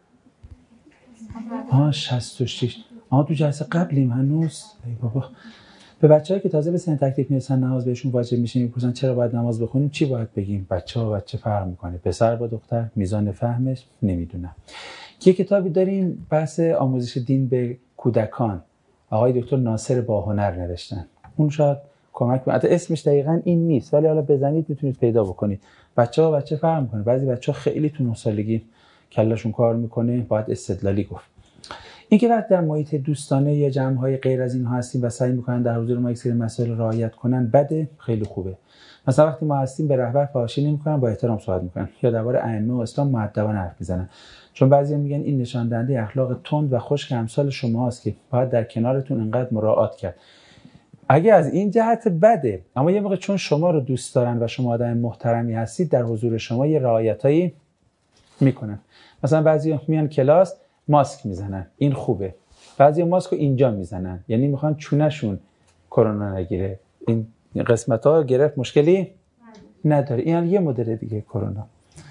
آه شصت و شش. آه تو جلسه قبلیم هنوز. ای بابا. به بچه‌ها که تازه به سن تکلیف میرسن نماز بهشون واجب میشه میپرسن چرا باید نماز بخونیم چی باید بگیم؟ بچه‌ها بچه فرق میکنه. پسر با دختر میزان فهمش نمیدونم. یه کتابی داریم بحث آموزش دین به کودکان. آقای دکتر ناصر باهنر نوشتن. اون شاید کمک کنه. البته اسمش دقیقاً این نیست ولی حالا بزنید میتونید پیدا بکنید. بچه‌ها بچه فرق میکنه. بعضی بچه‌ها خیلی تو نه سالگی کلاشون کار میکنه باید استدلالی گفت. این که وقت در محیط دوستانه یا جمع‌های غیر از اینها هستیم و سعی میکنن در حضور ما یک سری مسائل رعایت کنن بده خیلی خوبه مثلا وقتی ما هستیم به رهبر فحاشی نمی‌کنن، با احترام صحبت می‌کنن، یا درباره ائمه و اسلام مؤدبانه حرف می‌زنن. چون بعضی میگن این نشان دهنده اخلاق تند و خشک امثال شماست که باید در کنارتون انقدر مراعات کرد. اگه از این جهت بده، اما یه موقع چون شما رو دوست دارن و شما آدم محترمی هستید، در حضور شما یه رعایتایی میکنن. مثلا بعضی میان کلاس ماسک میزنن، این خوبه. بعضی ماسک رو اینجا میزنن، یعنی میخوان چونهشون کرونا نگیره. این قسمت‌ها گرفت مشکلی نداره. این یه مدل دیگه کرونا.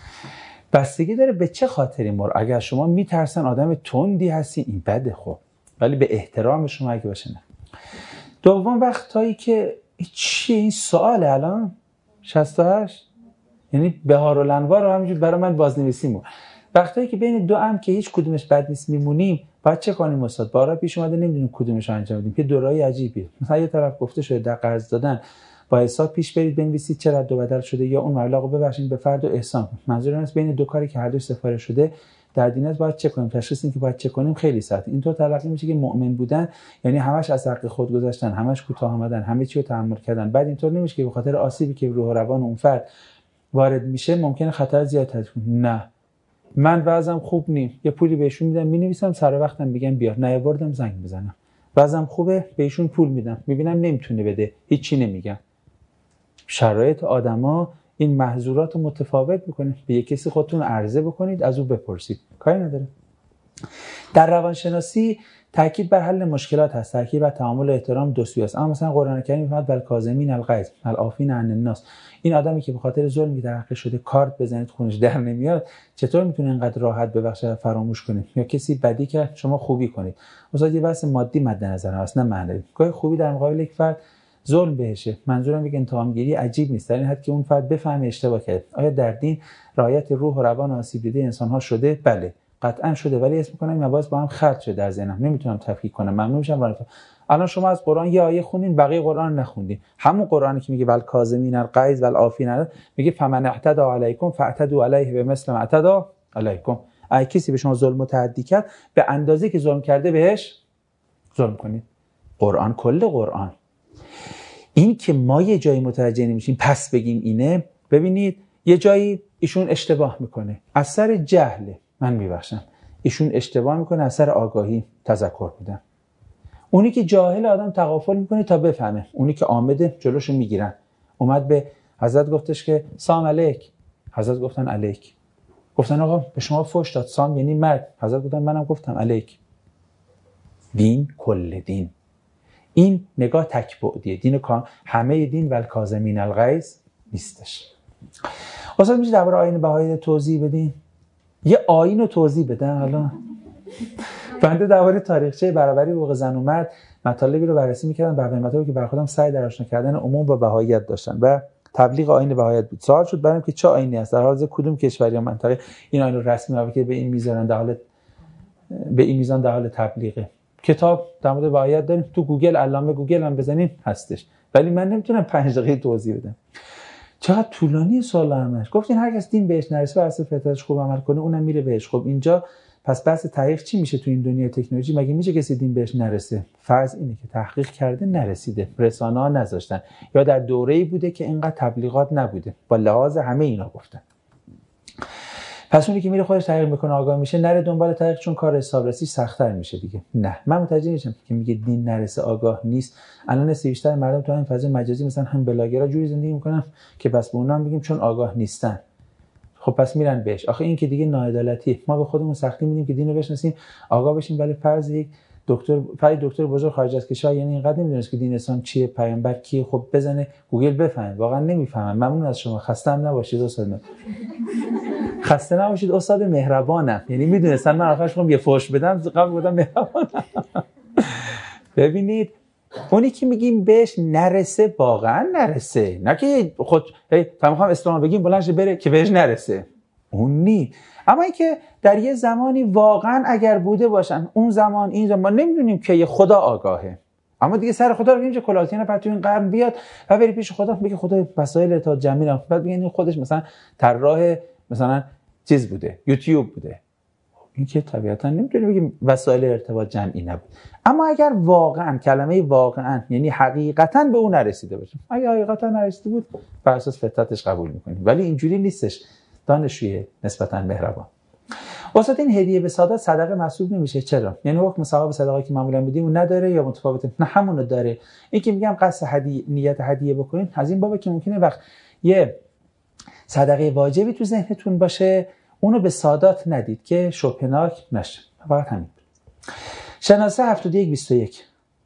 بستگی داره به چه خاطری مر. اگر شما میترسن آدم تندی هستی، این بده خب، ولی به احترام شما اگه باشه نه. دوم وقتایی که چیه این سواله الان شصت و هشت، یعنی بهار الانوار رو همینجور برای من بازنویسیم. وقتایی که بین دو ام که هیچ کدومش بد نیست میمونیم، باید چه کنیم استاد؟ بارا پیش اومده نمیدونیم کدومش رو انجام بدیم. یه دورایی عجیبیه. مثلا یه طرف گفته شده در قرض دادن با حساب پیش برید بنویسید چه رد و بدل شده، یا اون مبلغ رو ببخشید به فرد و احسان. منظور اینه بین دو کاری که هر دوش سفارش شده در دین است باید چک کنیم. تشخیص این که باید چک کنیم خیلی سخت. اینطور تلقی میشه که مؤمن بودن یعنی همش از حق خود گذشتن، همش کوتاه آمدن، همه چی رو تحمل کردن. بعد اینطور نمیشه که به خاطر آسیبی که روح و روان اون فرد وارد میشه ممکنه خطر زیاد تزریق کنه. نه، من وضعم خوب نی، یه پولی بهشون میدم مینویسم، سر وقتم میگم بیار، نیاوردم زنگ میزنم. وضعم خوبه بهشون پول میدم، میبینم نمیتونه بده، هیچی نمیگم. شرایط آدما این محظورات رو متفاوت میکنه. به یک کسی خودتون عرضه بکنید، از او بپرسید، کاری نداره. در روانشناسی تاکید بر حل مشکلات هست، تاکید بر تعامل و احترام دو سویه است. اما مثلا قرآن کریم میفرماید والکاظمین الغیظ والعافین عن الناس. این آدمی که به خاطر ظلمی در حق شده کارت بزنید خونش در نمیاد، چطور میتونه اینقدر راحت ببخشه و فراموش کنه؟ یا کسی بدی کرد شما خوبی کنید. مثلا یه بحث مادی مد نظر هست، نه معنوی. گاهی خوبی در مقابل یک فرد ظلم بهشه. منظورم یک انتقام گیری عجیب نیست، در این حد که اون فرد بفهمه اشتباه کرد. آیا در دین رعایت روح و روان آسیب دیده انسان ها شده؟ بله، قطعا شده، ولی اسم می‌کنم این مباحث با هم خلط شده در ذهنم، نمیتونم تفکیک کنم. ممنون میشم براتون. الان شما از قرآن یه آیه خوندین، بقیه قرآن نخوندین. همون قرآنی که میگه والکاظمین الغیظ والعافین میگه فمن اعتدى علیکم فاعتدوا علیه بمثل ما اعتدى علیکم. اگه کسی به شما ظلم و تعدی کرد، به اندازه که ظلم کرده بهش ظلم کنید. قرآن کل قرآن. این که ما یه جایی متوجه نمیشیم پس بگیم اینه، ببینید یه جایی ایشون اشتباه میکنه از سر جهله، من میبخشم. ایشون اشتباه میکنه از سر آگاهی، تذکر میدم. اونی که جاهل آدم تغافل میکنه تا بفهمه، اونی که عامده جلوشو میگیرن. اومد به حضرت گفتش که سلام علیک، حضرت گفتن علیک. گفتن آقا به شما فحش داد، سام یعنی مرد. حضرت گفتن منم گفتم علیک. دین کل دین. این نگاه تک بعدیه. دین کام همه دین والکاظمین الغیظ نیستش. اصلا میشه درباره آیین بهایی توضیح بدین؟ یه آیین رو توضیح بدن. الان بنده درباره تاریخچه برابری حقوق زن و مرد مطالبی رو بررسی می‌کردم، برای مطالبی که بر خودم سعی در آشنا کردن عموم با بهاییت داشتن و تبلیغ آیین بهاییت بود. سوال شد برام که چه آیینی است، در حال کدوم کشور یا منطقه این آیین رو رسمی آورده که به این میزان در حال به این میزان در حال تبلیغه. کتاب در مورد بهاییت داریم، تو گوگل علامه گوگل هم بزنین هستش، ولی من نمیتونم پنج دقیقه توضیح بدم. چقدر طولانی سوال همش. گفتین هر کس دین بهش نرسه بر اساس فطرتش خوب عمل کنه اونم میره بهش. خب اینجا پس بحث تحقیق چی میشه تو این دنیای تکنولوژی؟ مگه میشه کسی دین بهش نرسه؟ فرض اینه که تحقیق کرده نرسیده، رسانه‌ها نذاشتن، یا در دوره‌ای بوده که اینقدر تبلیغات نبوده. با لحاظ همه اینا گفتن. پس اونی که میره خودش تحقیق میکنه آگاه میشه، نره دنبال تحقیق، چون کار حسابرسی سخت‌تر میشه دیگه. نه، من متوجه نمیشم که میگه دین نرسه آگاه نیست. الان سی بیشتر مردم تو همین فضای مجازی مثلا هم بلاگرها جوری زندگی میکنن که بس به اونام بگیم چون آگاه نیستن. خب پس میرن بهش. آخه این که دیگه ناعدالتیه. ما به خودمون سختی میدیم که دین رو بشناسیم، آگاه بشیم، ولی فرض یک دکتر فرض دکتر بزرگ خارج از کشور یعنی اینقدر نمیدونست که دین اسلام چیه، پیامبر کیه، خب بزنه گوگل بفهمه. واقعا نمیفهمم. ممنون از شما. خسته‌ام نباشید استاد. خسته نباشید استاد مهربانم. یعنی میدونستن من آخرش میخوام یه فحش بدم، قبل بودم مهربانم. ببینید اونی که میگیم بهش نرسه واقعا نرسه، نه که خود تا میخوام اسلام بگیم بلندش بره که بهش نرسه، اون نی. اما اینکه در یه زمانی واقعا اگر بوده باشن، اون زمان این زمان نمیدونیم که یه خدا آگاهه، اما دیگه سر خدا رو بگیم چه کلاتی نه تو این قرن بیاد و بری پیش خدا بگه خدا وسایل تا جمیل، بعد بگین این خودش مثلا طراح مثلا چیز بوده، یوتیوب بوده. این که طبیعتا نمیتونیم بگیم وسایل ارتباط جمعی نبود. اما اگر واقعا کلمه واقعا یعنی حقیقتا به اون نرسیده باشه، اگه حقیقتا نرسیده بود بر اساس فطرتش قبول میکنیم، ولی اینجوری نیستش. دانشجوی نسبتا مهربان. واسه این هدیه به سادات صدقه محسوب نمیشه. چرا؟ یعنی حکم ثواب صدقه که معمولا میدیم اون نداره یا متفاوته؟ نه، همونو داره. این که میگم قصد هدیه، نیت هدیه بکنید، از این بابه که ممکنه وقت یه صدقه واجبی تو ذهنتون باشه اونو به سادات ندید که شوپناک نشه. فقط همین. شناسه هفتاد و یک بیست و یک.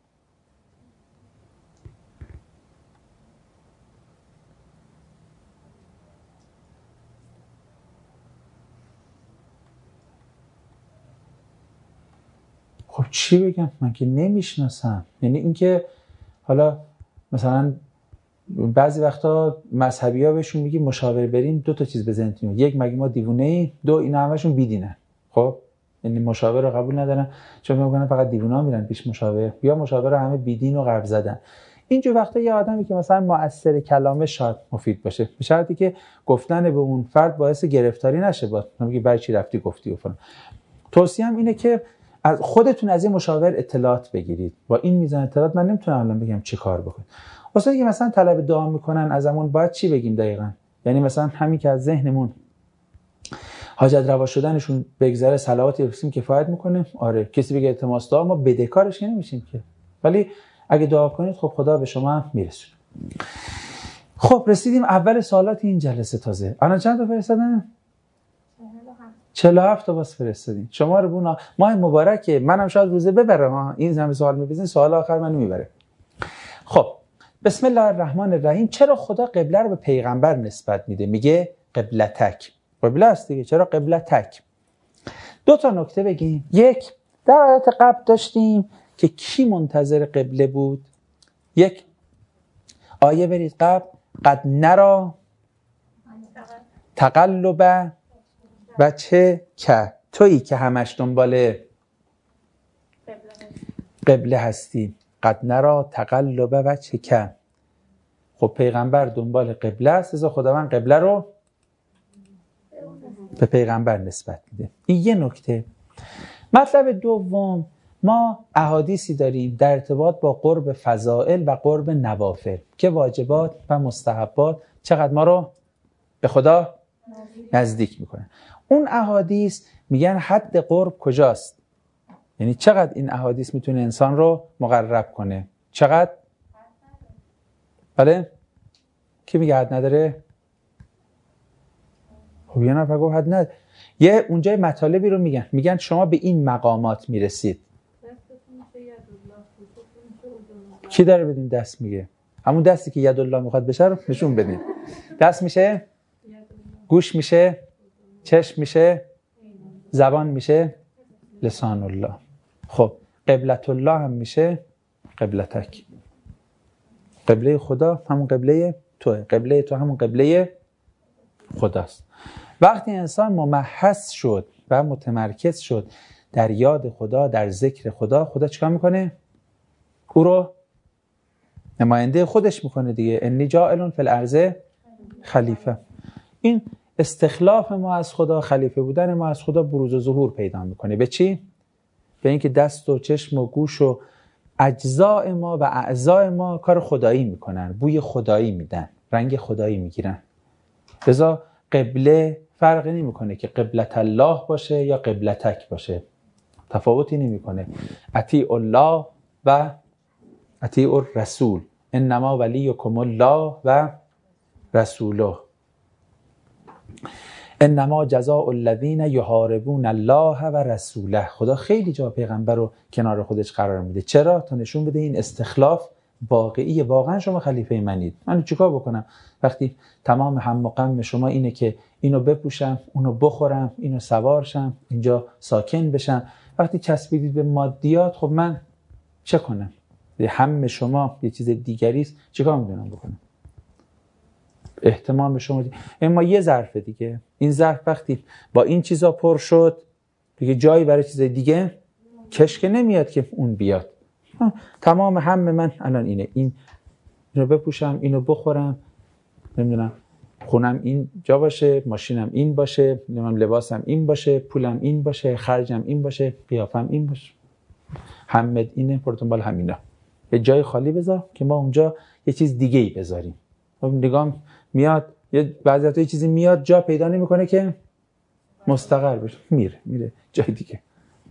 خب چی بگم؟ من که نمیشناسم. یعنی اینکه حالا مثلا بعضی وقتا مذهبی ها بهشون میگی مشاور بریم، دو تا چیز به ذهنتون میاد. یک، مگه ما دیوونه ای؟ دو، اینا همشون بیدینن. خب یعنی مشاور رو قبول ندارن، چون میگن فقط دیوونا میرن پیش مشاور، یا مشاور همه بیدین و غرب زدن. اینجور وقتا یه آدمی که مثلا مؤثر کلامه شاید مفید باشه، به شرطی که گفتن به اون فرد باعث گرفتاری نشه. با میگی برای چی رفتی گفتی و فلان. توصیه‌ام اینه که از خودتون از این مشاور اطلاعات بگیرید. با این میزان اطلاعات من نمیتونم الان بگم چی کار بکنید. واسه اینکه مثلا طلب دعا میکنن ازمون باید چی بگیم دقیقاً؟ یعنی مثلا همین که از ذهنمون حاجت روا شدنشون بگذره صلواتی بفرستیم کفایت میکنه؟ آره. کسی بگه التماس دعا، ما بدهکارش نمیشیم که، ولی اگه دعا کنید خب خدا به شما میرسونه. خب رسیدیم اول سوالات این جلسه. تازه الان چند تا فرستادن؟ چهل و هفت تا باز فرستادین. شما رو بونا ماه مبارکه، منم شاید روزه ببره ها. این همه سوال می‌پرسین، سوال آخر منو میبره. خب بسم الله الرحمن الرحیم. چرا خدا قبله رو به پیغمبر نسبت میده؟ میگه قبلتک. قبله است دیگه، چرا قبلتک؟ دو تا نکته بگیم. یک، در آیات قبل داشتیم که کی منتظر قبله بود. یک آیه برید قبل، قد نرا تقلب بچه که تویی که همش دنبال قبله هستی. قد نرا تقلب بچه که. خب پیغمبر دنبال قبله است، لذا خداوند قبله رو به پیغمبر نسبت میده. این یه نکته. مطلب دوم، ما احادیثی داریم در ارتباط با قرب فضائل و قرب نوافل که واجبات و مستحبات چقدر ما رو به خدا نزدیک میکنه. اون احادیث میگن حد قرب کجاست؟ یعنی چقدر این احادیث میتونه انسان رو مقرب کنه؟ چقدر؟ بله؟ کی میگه حد نداره؟ خب یه نفر گفت حد نداره. یه اونجای مطالبی رو میگن، میگن شما به این مقامات میرسید. کی داره بدین دست میگه؟ همون دستی که یدالله میخواد بشه رو نشون بدین. دست میشه؟ گوش میشه؟ چشم میشه؟ زبان میشه؟ لسان الله. خب قبلت الله هم میشه قبلتک. قبله خدا همون قبله توه، قبله تو همون قبله خداست. وقتی انسان ممحص شد و متمرکز شد در یاد خدا، در ذکر خدا، خدا چیکار میکنه؟ او رو نماینده خودش میکنه دیگه. انی جاعل فی الارض خلیفه. این استخلاف ما از خدا، خلیفه بودن ما از خدا بروز و ظهور پیدا میکنه. به چی؟ به اینکه دست و چشم و گوش و اجزاء ما و اعضاء ما کار خدایی میکنن، بوی خدایی میدن، رنگ خدایی میگیرن. لذا قبله فرقی نمیکنه که قبلت الله باشه یا قبلتک باشه، تفاوتی نمیکنه. اطیع الله و اطیع الرسول، انما ولیکم الله و رسوله، انما جزاء الذین یحاربون الله و رسوله. خدا خیلی جا پیغمبر رو کنار خودش قرار میده. چرا؟ تا نشون بده این استخلاف واقعیه. واقعا شما خلیفه منید. من چیکار بکنم وقتی تمام هم و غم شما اینه که اینو بپوشم، اونو بخورم، اینو سوارشم، اینجا ساکن بشم. وقتی چسبیدید به مادیات، خب من چه کنم؟ هم شما یه چیز دیگری است، چیکار میدونم بکنم؟ احتمام به شما دی... اما یه ظرف دیگه، این ظرف وقتی با این چیزا پر شد دیگه جایی برای چیز دیگه کشک نمیاد که اون بیاد. تمام هم من الان اینه، این اینو بپوشم، اینو بخورم، نمیدونم خونم این جا باشه، ماشینم این باشه، نمیدونم لباسم این باشه، پولم این باشه، خرجم این باشه، قیافم این باشه، همت اینه، پروتنبال همینا. یه جای خالی بذار که ما اونجا یه چیز دیگه ای بذاریم. خب نگاه میاد یه بعضی وقتا یه چیزی میاد جا پیدا نمیکنه که مستقر بشه، میره میره جای دیگه.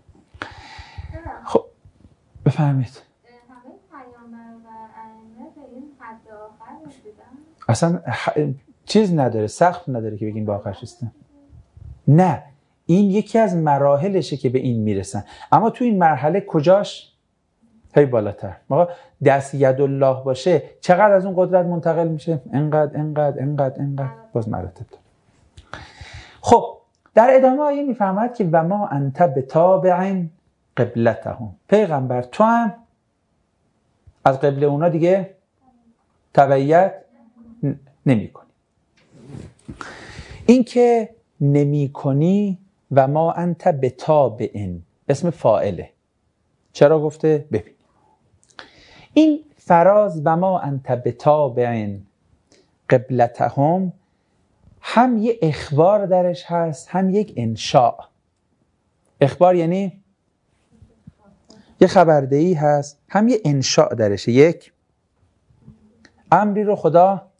خب بفهمید همه پیامبر و ائمه به این حد آخر رسیدن؟ اصلا ح... چیز نداره، سقف نداره که بگیم با آخرش رسیدن. نه، این یکی از مراحلشه که به این میرسن. اما تو این مرحله کجاش؟ هی بالاتر. ما دست ید الله باشه چقدر از اون قدرت منتقل میشه؟ انقدر انقدر انقدر انقدر باز مراتب داره. خب در ادامه آیه میفهمد که و ما انت بتابع قبلتهم، پیغمبر تو هم از قبله اونا دیگه تبعیت نمی کنی. این که نمی کنی و ما انت بتابع اسم فاعله. چرا گفته؟ ببین این فراز و ما انت بتابع قبلتهم هم یه اخبار درش هست هم یک انشاء. اخبار یعنی یه خبردهی هست، هم یه انشاء درشه. یک امری رو خدا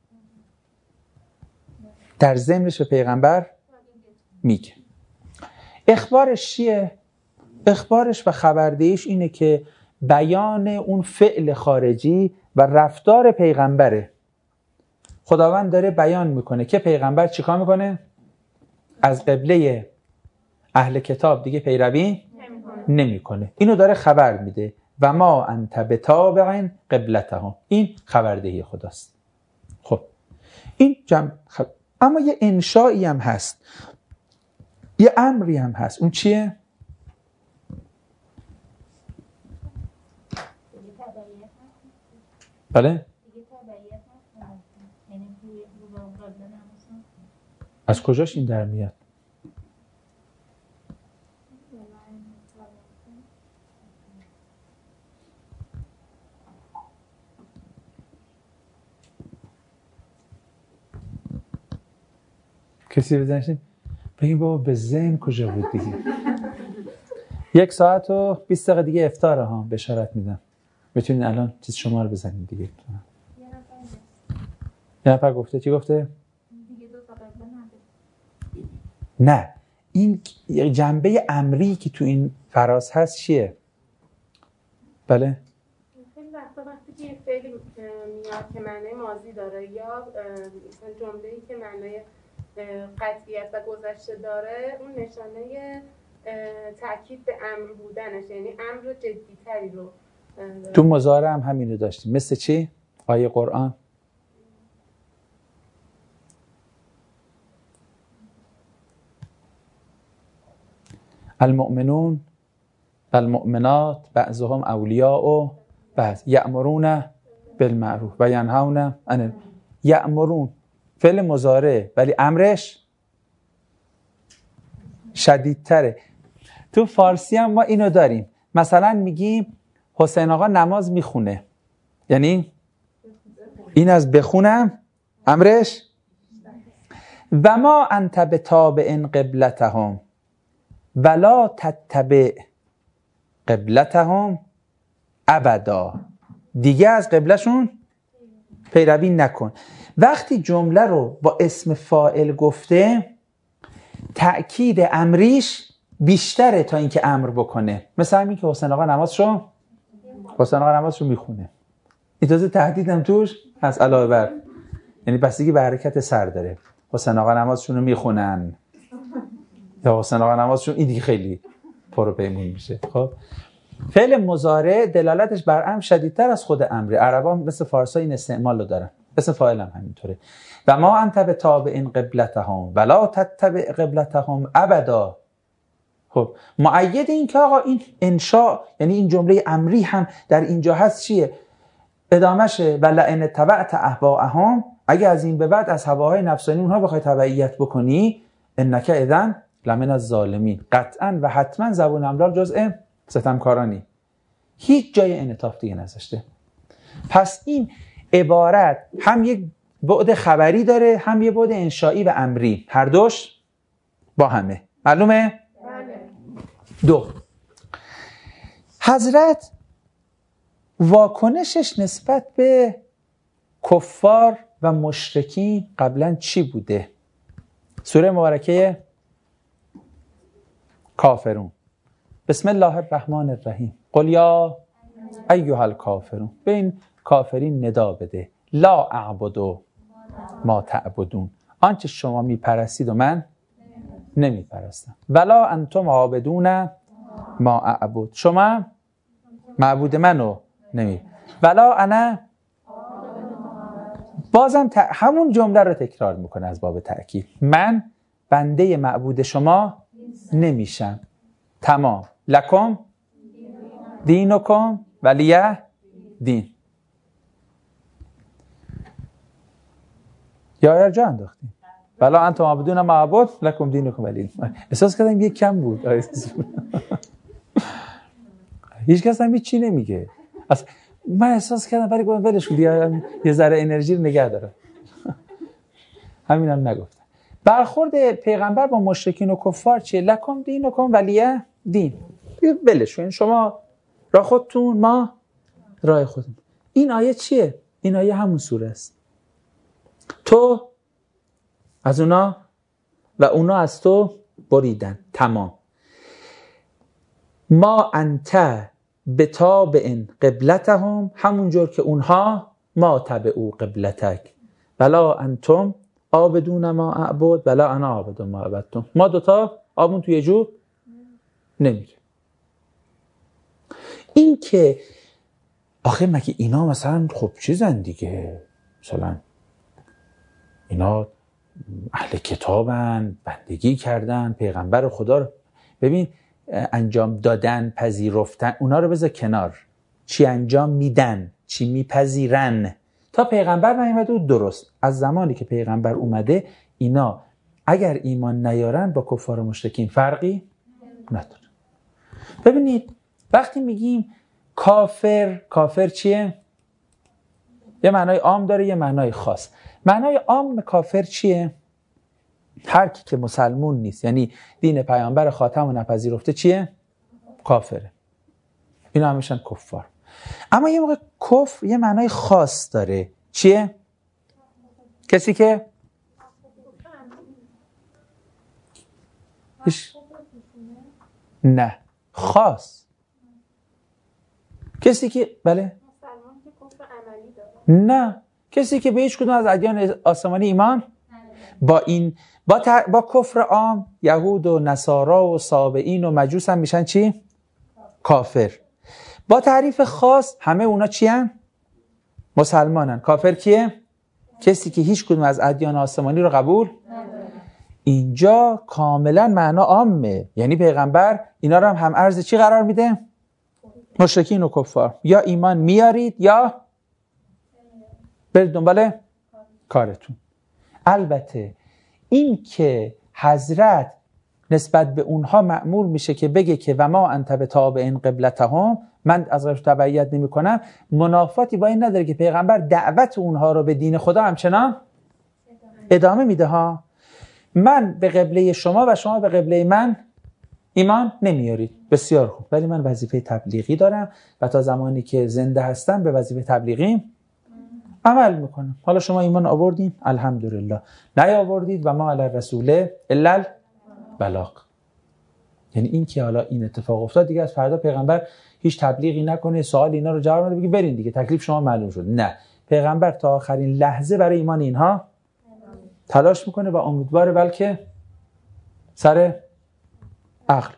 در ضمنش به پیغمبر میگه. اخبارش چیه؟ اخبارش و خبردهیش اینه که بیان اون فعل خارجی و رفتار پیغمبره. خداوند داره بیان میکنه که پیغمبر چیکار میکنه؟ از قبله اهل کتاب دیگه پیروی نمیکنه. اینو داره خبر میده و ما انت بتابع قبلتهم. این خبردهی خداست. خب این جمع خب. اما یه انشایی هم هست، یه امری هم هست. اون چیه؟ بله؟ از کجاش این در میاد؟ کسی بزنشیم بگیم بابا به ذهن کجا بود دیگه. یک ساعت و بیست دقیقه دیگه افطاره ها، بشارت میدم بتونین الان چیز شما رو بزنید دیگه. یه نفر گفته. چی گفته؟ دیگه دو تا قبله نده. نه، این جنبه امری که تو این فراز هست چیه؟ بله؟ خیلی وقتا وقتی که فعلی میاد که معنای ماضی داره یا مثلا جمله‌ای که معنای قطعیت و گذشته داره، اون نشانه تأکید به امر بودنش، یعنی امر جدی‌تری رو داره. تو مضارع هم همینو داشتیم. مثل چی؟ آیه قرآن المؤمنون والمؤمنات بعضهم اولیاء بعض یأمرون بالمعروف و ینهون عن. یأمرون فعل مضارع ولی امرش شدیدتره. تو فارسی هم ما اینو داریم. مثلا میگیم حسین آقا نماز میخونه، یعنی این از بخونم امرش. و ما انت بتابع قبلتهم ولا تتبع قبلتهم ابدا، دیگه از قبلشون پیروی نکن. وقتی جمله رو با اسم فاعل گفته تأکید امریش بیشتره تا اینکه امر بکنه. مثلا این که حسین آقا نمازشو حسین آقا نمازشو میخونه، این تازه تهدیدم توش از علاوه بر، یعنی بستگی به حرکت سر داره. حسین آقا نمازشون رو میخونن یا حسین آقا نمازشون، این دیگه خیلی پرو پیمون میشه. خب فعل مضارع دلالتش بر امر شدیدتر از خود امره. عربا مثل فارسا این استعمال رو دارن. اسم فاعل هم همینطوره. و ما انت بتابع قبلتهم ولا تتبع قبلتهم ابدا. خب مؤید این که آقا این انشاء، یعنی این جمله امری هم در اینجا هست چیه؟ ادامشه ولئن تبعت اهواءهم، اگه از این به بعد از هواهای نفسانی اونها بخوای تبعیت بکنی، انک اذن لمن الظالمین، قطعا و حتما زبون املال جزء ستمکارانی. هیچ جای انعطاف دیگه نذاشته. پس این عبارت هم یک بعد خبری داره، هم یه بعد انشایی و امری، هر دوش با همه. معلومه؟ بله. دو، حضرت واکنشش نسبت به کفار و مشرکین قبلا چی بوده؟ سوره مبارکه کافرون. بسم الله الرحمن الرحیم. قل یا ایها الکافرون. به این کافرین ندا بده. لا اعبد ما تعبدون. آنچه شما میپرستید و من نمیپرستم. ولا انتم عابدون ما اعبد. شما معبود منو نمی. ولا انا. بازم ت... همون جمله رو تکرار میکنه از باب تأکید. من بنده معبود شما نمیشم. تمام. لکم دینکم ولیه دین. یا یا جا انداختیم. ولا انتم عابدون ما اعبد لکم دینکم ولیه دین. احساس کردم یک کم بود. هیچ کس هم چی نمیگه. اصلا من احساس کردم ولی گفتم ولش کن یه ذره انرژی رو نگه داره. همینم نگفتم. برخورد پیغمبر با مشرکین و کفار چیه؟ لکم دینکم ولیه دین. ولش کن، شما راه خودتون، ما راه خودمون. این آیه چیه؟ این آیه همون سوره است. تو از اونا و اونا از تو بریدن. تمام. ما انت بتابع قبلتهم، همونجور که اونها ما تبعوا قبلتک. ولا انتم عابدون ما اعبد ولا انا عابد ما عبدتم. ما دوتا آبون توی جو نمیره. این که آخه مگه اینا مثلا خب چیزن دیگه، مثلا اینا اهل کتابن، بندگی کردن، پیغمبر خدا رو ببین انجام دادن، پذیرفتن، اونا رو بذار کنار. چی انجام میدن، چی میپذیرن. تا پیغمبر نیامده بود درست. از زمانی که پیغمبر اومده اینا اگر ایمان نیارن با کفار و مشرکین فرقی نداره. ببینید وقتی میگیم کافر، کافر چیه؟ یه معنای عام داره، یه معنای خاص. معنای عام کافر چیه؟ هر کی که مسلمون نیست، یعنی دین پیامبر خاتم و نپذیرفته چیه؟ کافره. اینا هم میشن کفار. اما یه موقع کفر یه معنای خاص داره. چیه؟ کسی که هیچ... نه خاص. کسی که بله مسلمان که کفر عملی داره. نه، کسی که به هیچ کدوم از ادیان آسمانی ایمان با این با, تر... با کفر عام یهود و نصارا و سابئین و مجوس هم میشن چی؟ کافر. با تعریف خاص همه اونا چی هن؟ مسلمانن. کافر کیه؟ کسی که هیچ کدوم از ادیان آسمانی رو قبول اینجا کاملا معنا عامه. یعنی پیغمبر اینا رو هم هم عرض چی قرار میده؟ مشرکین و کفار. یا ایمان میارید یا برید دنبال کارتون. البته این که حضرت نسبت به اونها مأمور میشه که بگه که و ما انت بتابع قبلتهم، من از غیرش تبعیت نمی کنم، منافاتی با این نداره که پیغمبر دعوت اونها رو به دین خدا همچنان ادامه میده ها. من به قبله شما و شما به قبله من ایمان نمیارید. بسیار خوب، ولی من وظیفه تبلیغی دارم و تا زمانی که زنده هستم به وظیفه تبلیغیم عمل میکنم. حالا شما ایمان آوردین الحمدلله، نیاوردید و ما علی الرسول الا البلاغ. یعنی این که حالا این اتفاق افتاد دیگه از فردا پیغمبر هیچ تبلیغی نکنه، سوال اینا رو جواب نده، بگی برین دیگه تکلیف شما معلوم شد. نه، پیغمبر تا آخرین لحظه برای ایمان اینها تلاش میکنه و امیدواره بلکه سر عقل.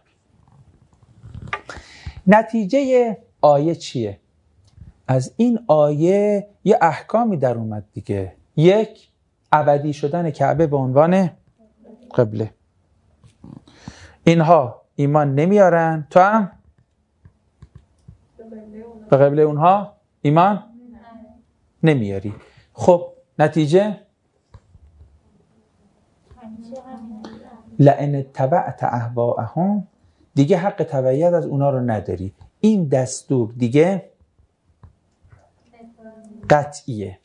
نتیجه آیه چیه؟ از این آیه یه احکامی در اومد دیگه. یک، ابدی شدن کعبه به عنوان قبله. اینها ایمان نمیارن، تو هم به قبله اونها ایمان نمیاری. خب نتیجه لئن اتبعت اهواءهم، دیگه حق تبعیت از اونا رو نداری. این دستور دیگه قطعیه.